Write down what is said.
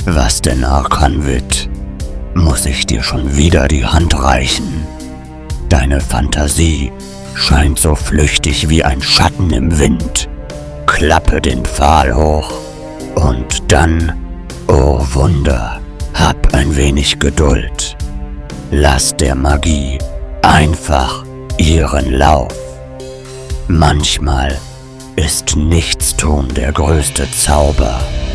Was denn, Arkanwit? Muss ich dir schon wieder die Hand reichen? Deine Fantasie scheint so flüchtig wie ein Schatten im Wind. Klappe den Pfahl hoch und dann, oh Wunder, hab ein wenig Geduld. Lass der Magie einfach ihren Lauf. Manchmal ist Nichtstun der größte Zauber.